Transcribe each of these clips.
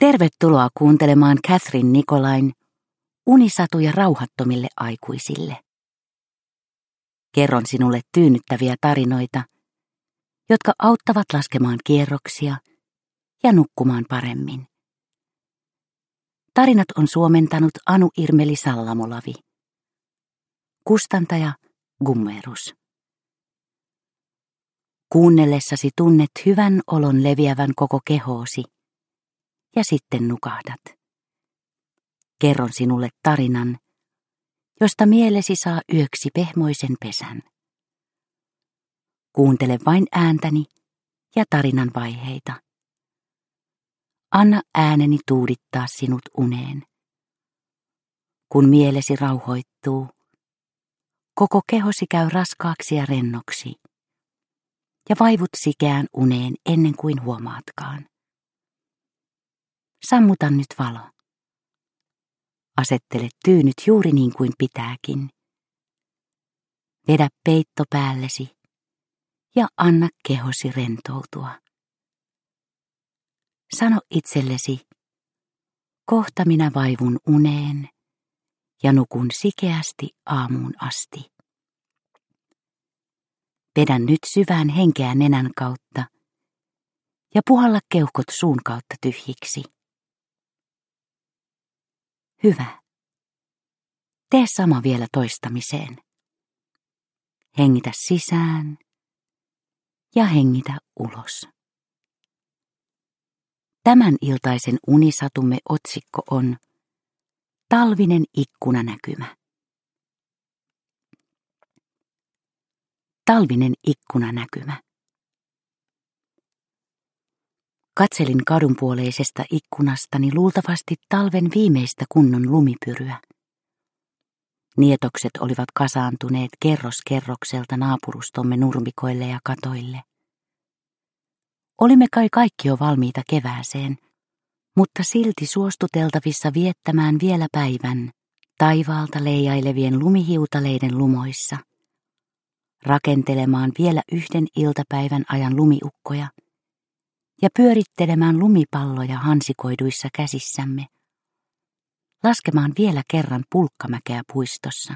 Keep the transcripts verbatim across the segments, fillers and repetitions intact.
Tervetuloa kuuntelemaan Catherine Nicolain unisatuja rauhattomille aikuisille. Kerron sinulle tyynnyttäviä tarinoita, jotka auttavat laskemaan kierroksia ja nukkumaan paremmin. Tarinat on suomentanut Anu Irmeli Sallamolavi. Kustantaja Gummerus. Kuunnellessasi tunnet hyvän olon leviävän koko kehoosi ja sitten nukahdat. Kerron sinulle tarinan, josta mielesi saa yöksi pehmoisen pesän. Kuuntele vain ääntäni ja tarinan vaiheita. Anna ääneni tuudittaa sinut uneen. Kun mielesi rauhoittuu, koko kehosi käy raskaaksi ja rennoksi, ja vaivut sikään uneen ennen kuin huomaatkaan. Sammuta nyt valo. Asettele tyynyt juuri niin kuin pitääkin. Vedä peitto päällesi ja anna kehosi rentoutua. Sano itsellesi, kohta minä vaivun uneen ja nukun sikeästi aamuun asti. Vedä nyt syvään henkeä nenän kautta ja puhalla keuhkot suun kautta tyhjiksi. Hyvä. Tee sama vielä toistamiseen. Hengitä sisään ja hengitä ulos. Tämän iltaisen unisatumme otsikko on Talvinen ikkunanäkymä. Talvinen ikkunanäkymä. Katselin kadunpuoleisesta ikkunastani luultavasti talven viimeistä kunnon lumipyryä. Nietokset olivat kasaantuneet kerros kerrokselta naapurustomme nurmikoille ja katoille. Olimme kai kaikki jo valmiita kevääseen, mutta silti suostuteltavissa viettämään vielä päivän taivaalta leijailevien lumihiutaleiden lumoissa, rakentelemaan vielä yhden iltapäivän ajan lumiukkoja ja pyörittelemään lumipalloja hansikoiduissa käsissämme, laskemaan vielä kerran pulkkamäkeä puistossa.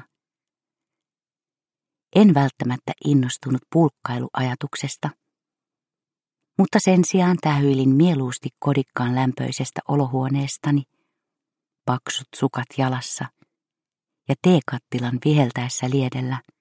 En välttämättä innostunut pulkkailuajatuksesta, mutta sen sijaan tähyilin mieluusti kodikkaan lämpöisestä olohuoneestani, paksut sukat jalassa ja teekattilan viheltäessä liedellä,